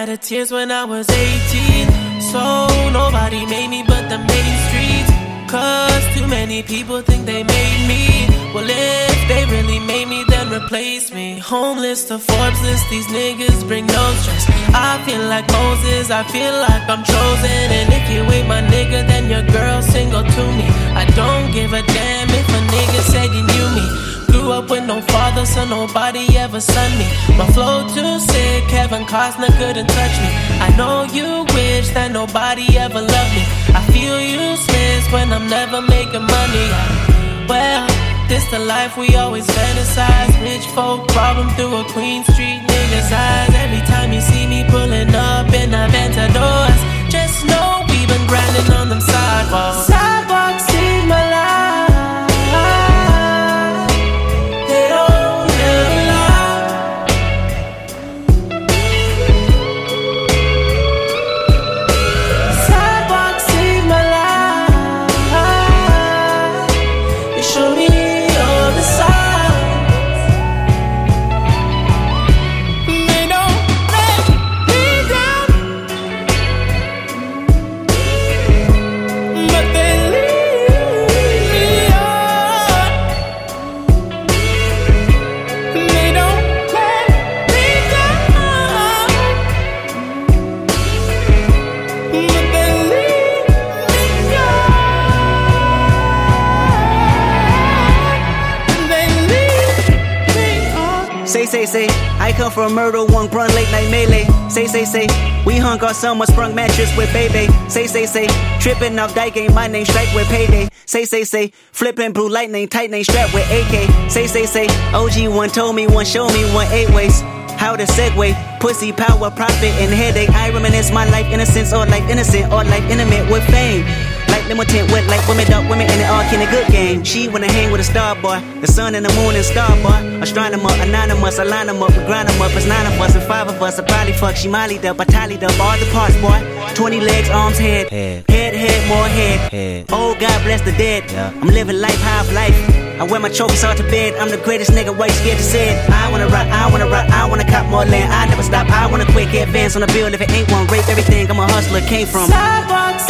shed of tears when I was 18. So nobody made me but the main streets. Cause too many people think they made me. Well, if they really made me, then replace me. Homeless to Forbes list, these niggas bring no stress. I feel like Moses, I feel like I'm chosen. And if you ain't my nigga, then your girl single to me. I don't give a damn if a nigga said you knew me. Grew up with no father, so nobody ever son me. My flow too sick, Kevin Costner couldn't touch me. I know you wish that nobody ever loved me. I feel useless when I'm never making money. Well, this the life we always fantasize. Rich folk problem through a Queen Street nigga's eyes. Every time you see me pulling up in Aventadors, just know we been grinding on them sidewalks. Sidewalks in my life. Say, I come from murder, one grunt, late night melee. Say, we hung our summer, sprung mattress with baby. Say, tripping off dyke game, my name strike with payday. Say, flipping blue lightning, tight name strapped with AK. Say, OG one told me, one showed me, one 8 ways. How to segue, pussy, power, profit, and headache. I reminisce my life innocence, or life innocent, or life intimate with fame. Like limited with like women, dark women, and it all in a good game. She wanna hang with a star boy, the sun and the moon and star boy. Astronomer, anonymous, I line them up, we grind them up. It's 9 of us and 5 of us. I probably fuck, she mollied up, I tallied up all the parts, boy. 20 legs, arms, head, more head. Oh, God bless the dead. I'm living life, half life. I wear my trophies out to bed. I'm the greatest nigga, why you scared to say it? I wanna rock, I wanna cop more land. I never stop, I wanna quick advance on the bill. If it ain't one, rape everything. I'm a hustler, came from sidewalks